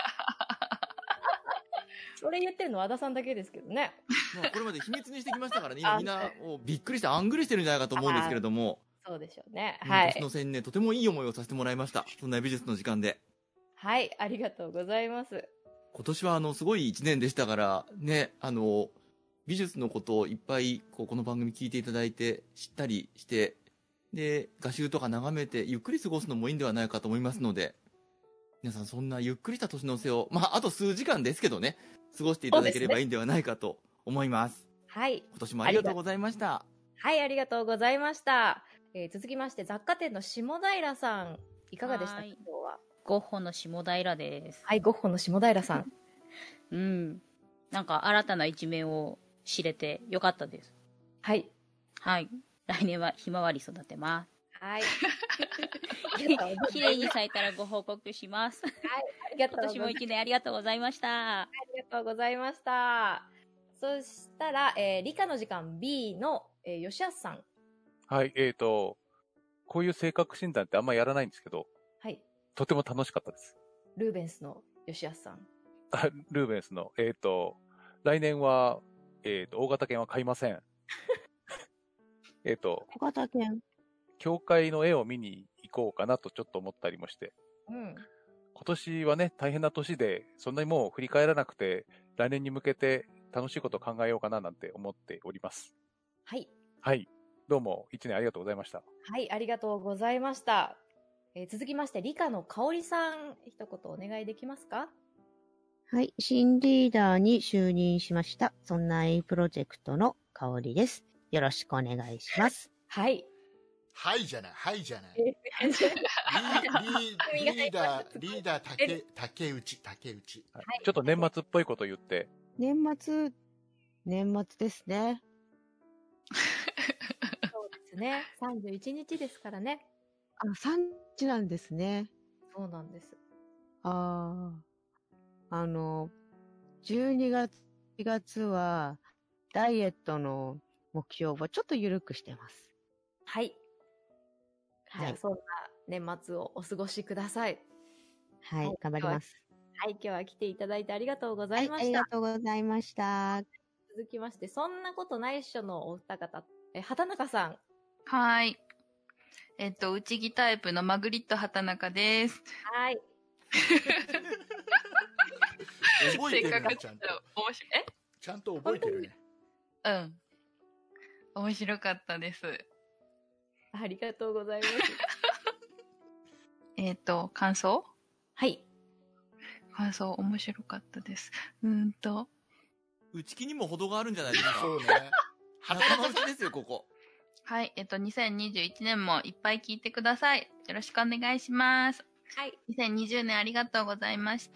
それ言ってるの和田さんだけですけどね。 まあ、これまで秘密にしてきましたからね、今みんな、びっくりして、あんぐりしてるんじゃないかと思うんですけれども。 そうでしょうね。はい。 年の瀬にね、とてもいい思いをさせてもらいました。そんな美術の時間で。 はい、ありがとうございます。 今年はあの、すごい一年でしたから、ね、あの、 美術のことをいっぱい、こう、この番組聞いていただいて、知ったりして、で、画集とか眺めて、ゆっくり過ごすのもいいんではないかと思いますので、皆さんそんなゆっくりした年の瀬を、まあ、あと数時間ですけどね、過ごしていただければいいんではないかと思います。 はい。 今年もありがとうございました。 はい、ありがとうございました。えー、続きまして、雑貨店の下平さん、いかがでしたか、今日は。 ゴッホの下平です。 はい、ゴッホの下平さん。 うん。なんか新たな一面を知れてよかったです。 はい。 はい。来年はひまわり育てます。 はい。 きれいに咲いたらご報告します。はい。 ありがとうございます。 今年も一年ありがとうございました。 ありがとうございました。そしたら、えー、理科の時間 B の、えー、吉安さん。 はい、えーと、こういう性格診断ってあんまやらないんですけど、 はい。 とても楽しかったです。 ルーベンスの吉安さん。 あ、ルーベンスの、えーと、来年は、えーと、大型犬は買いません。えっと、 小型犬。 教会の絵を見に行こうかなとちょっと思ったりもして。 うん。 今年はね、大変な年で、そんなにもう振り返らなくて、来年に向けて楽しいことを考えようかななんて思っております。 はい。 はい。どうも、一年ありがとうございました。 はい、ありがとうございました。えー、続きまして、理科の香織さん、一言お願いできますか？ はい、新リーダーに就任しました。そんな A プロジェクトの香織です。よろしくお願いします。 はい。 はいじゃない、はいじゃない。リリリーダー、リーダー竹、竹内、竹内、 はい。ちょっと年末っぽいこと言って。 年末、年末ですね。 そうですね。さんじゅういちにちですからね。 あ、さんじゅうなんですね。 そうなんです。 ああ。あの、じゅうにがつ、いちがつは、ダイエットの目標をちょっと緩くしてます。 はい。はい。じゃあ、そんな年末をお過ごしください。 はい、はい、頑張ります。 はい、今日は来ていただいてありがとうございました。はい、 ありがとうございました。 続きまして、そんなことないっしょのお二方、え、畑中さん。 はい。えっと、内着タイプのマグリット畑中です。 はい。 覚えてるね、ちゃんと。 面白い。えちゃんと覚えてるね。 うん。面白かったです。 ありがとうございます。 えっと、感想？ はい。 感想、面白かったです。うーんと。 内気にも程があるんじゃないですか。 そうね。 仲間内ですよ、ここ。 はい。えっと、にせんにじゅういちねんもいっぱい聞いてください。よろしくお願いします。 はい。 にせんにじゅうねんありがとうございました。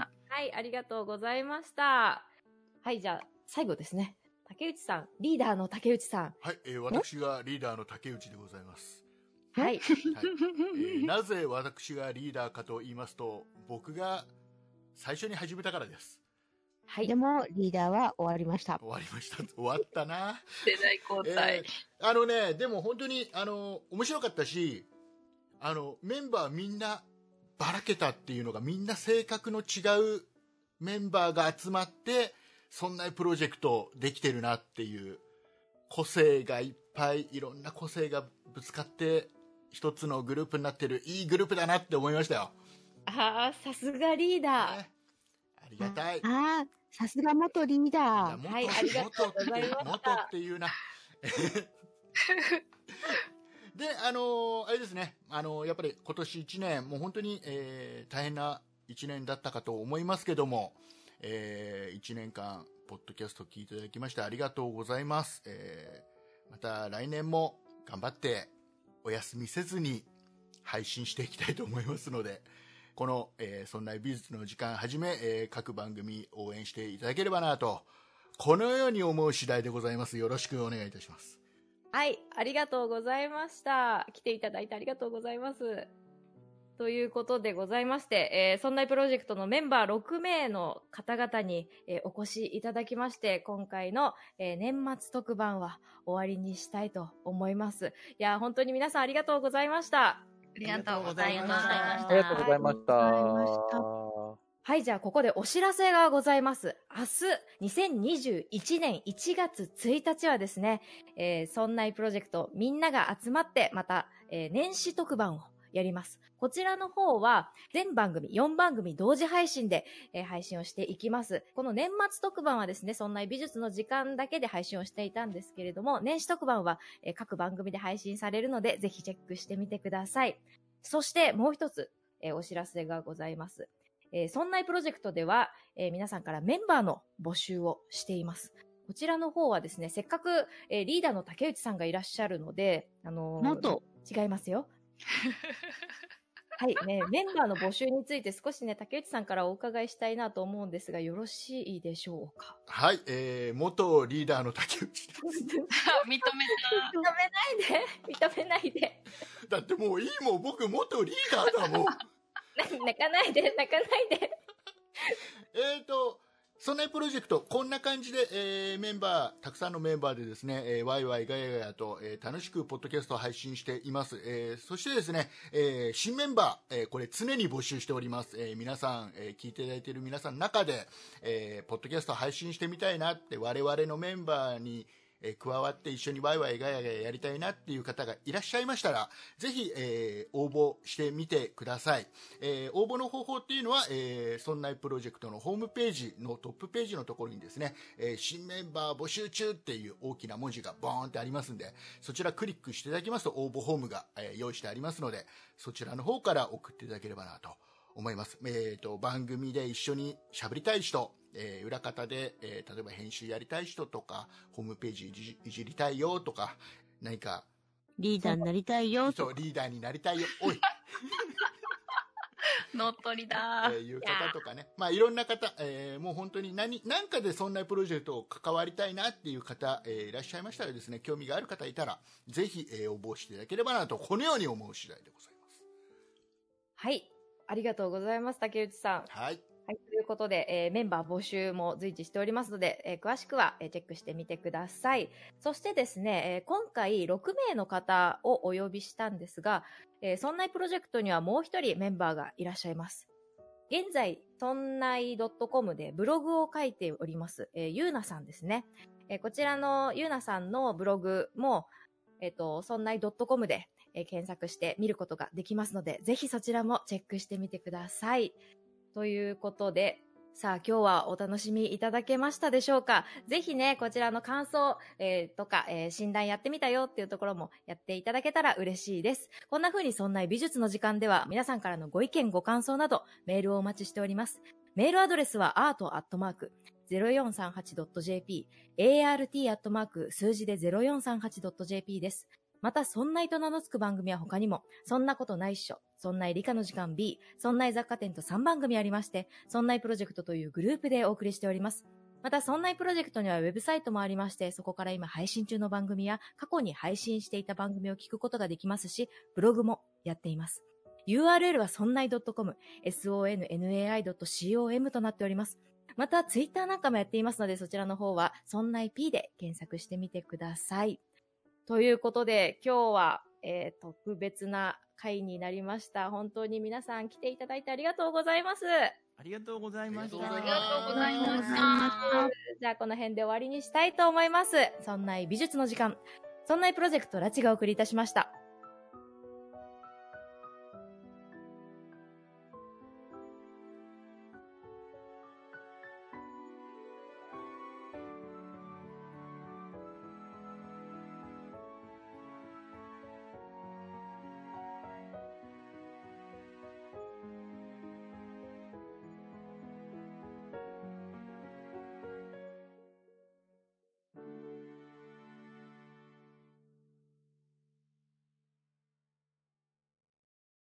はい、ありがとうございました。はい、じゃあ、最後ですね。竹内さん、リーダーの竹内さん。 はい、えー、私がリーダーの竹内でございます。 はい。はい、 えー、なぜ私がリーダーかと言いますと、僕が最初に始めたからです。 はい。でも、リーダーは終わりました。 終わりました。終わったな。 世代交代、 えー。あのね、でも本当に、あの、面白かったし、あの、メンバーみんなばらけたっていうのが、みんな性格の違うメンバーが集まって、そんなプロジェクトできてるなっていう、個性がいっぱい、いろんな個性がぶつかって、一つのグループになってる、いいグループだなって思いましたよ。 ああ、さすがリーダー。ね、 ありがたい。 ああ、さすが元リーダー。はい、ありがとうございました。 元っていうな。で、あのー、あれですね、あのー、やっぱり今年いちねん、もう本当に、えー、大変ないちねんだったかと思いますけども、えー、いちねんかん、ポッドキャスト聞いていただきましてありがとうございます。えー、また来年も頑張ってお休みせずに配信していきたいと思いますので、この、えー、そんな美術の時間はじめ、えー、各番組応援していただければなと、このように思う次第でございます。よろしくお願いいたします。 はい、ありがとうございました。来ていただいてありがとうございます。ということでございまして、えー、そんなプロジェクトのメンバーろくめいの方々に、えー、お越しいただきまして、今回の、えー、年末特番は終わりにしたいと思います。いや、本当に皆さんありがとうございました。 ありがとうございました。 ありがとうございました。 はい、じゃあここでお知らせがございます。明日、にせんにじゅういちねんいちがつついたちはですね、えー、そんないプロジェクトみんなが集まって、また、えー、年始特番をやります。こちらの方は全番組、よんばんぐみ同時配信で、えー配信をしていきます。この年末特番はですね、そんな美術の時間だけで配信をしていたんですけれども、年始特番は、えー各番組で配信されるので、ぜひチェックしてみてください。そしてもう一つ、えーお知らせがございます。えー、そんないプロジェクトでは、えー皆さんからメンバーの募集をしています。こちらの方はですね、せっかく、えーリーダーの竹内さんがいらっしゃるので、あのー元。 違いますよ。はい、ね、メンバーの募集について少しね、竹内さんからお伺いしたいなと思うんですが、よろしいでしょうか。 はい、えー、元リーダーの竹内です。 認めた。 認めないで、認めないで。 だってもういいもん、僕元リーダーだもん。 泣かないで、泣かないで。 えーと、そんなプロジェクト、こんな感じで、えーメンバー、たくさんのメンバーでですね、えーワイワイガヤガヤと、えー楽しくポッドキャストを配信しています。えーそしてですね、えー新メンバー、えーこれ常に募集しております。えー皆さん、えー聞いていただいている皆さんの中で、えーポッドキャスト配信してみたいなって、我々のメンバーに、えー加わって一緒にワイワイガヤガヤやりたいなっていう方がいらっしゃいましたら、ぜひ、えー応募してみてください。えー応募の方法っていうのは、えー、そんないプロジェクトのホームページのトップページのところにですね、えー新メンバー募集中っていう大きな文字がボーンってありますんで、そちらクリックしていただきますと応募フォームが、えー用意してありますので、そちらの方から送っていただければなと思います。えーと、番組で一緒に喋りたい人、えー裏方で、えー例えば編集やりたい人とか、ホームページいじいじりたいよとか、何か、 リーダーになりたいよ。 そう、リーダーになりたいよ、おい、 乗っ取りだえーいう方とかね、まあいろんな方、えーもう本当に何、なんかでそんなプロジェクトを関わりたいなっていう方、えーいらっしゃいましたらですね、興味がある方いたら、ぜひ、えー応募していただければなと、このように思う次第でございます。 はい。ありがとうございます、竹内さん。 はい。 はい。ということで、えーメンバー募集も随時しておりますので、えー詳しくは、えーチェックしてみてください。そしてですね、えー今回ろくめいの方をお呼びしたんですが、えー、そんないプロジェクトにはもう一人メンバーがいらっしゃいます。現在、そんない .com でブログを書いております、えー、ゆうなさんですね。えーこちらのゆうなさんのブログも、えっと、そんない .com で、えー検索して見ることができますので、ぜひそちらもチェックしてみてください。ということで、さあ今日はお楽しみいただけましたでしょうか。ぜひね、こちらの感想、えーとか、えー診断やってみたよっていうところもやっていただけたら嬉しいです。こんな風にそんな美術の時間では皆さんからのご意見ご感想などメールをお待ちしております。メールアドレスは アート アットマーク ゼロよんさんはち ドット ジェーピー、アート アットマーク 数字で ゼロよんさんはち ドット ジェーピー です。また、そんないと名の付く番組は他にも、そんなことないっしょ、そんない理科の時間 B、そんない雑貨店とさんばんぐみありまして、そんないプロジェクトというグループでお送りしております。また、そんないプロジェクトにはウェブサイトもありまして、そこから今配信中の番組や過去に配信していた番組を聞くことができますし、ブログもやっています。ユーアールエル はそんない .com、ソンナイ ドット コム となっております。また、ツイッターなんかもやっていますので、そちらの方は、そんない P で検索してみてください。ということで、今日は、えー、特別な回になりました。本当に皆さん来ていただいてありがとうございます。 ありがとうございました。 ありありがとうございましありがとうございた。 じゃあこの辺で終わりにしたいと思います。そんない美術の時間。そんないプロジェクトラチがお送りいたしました。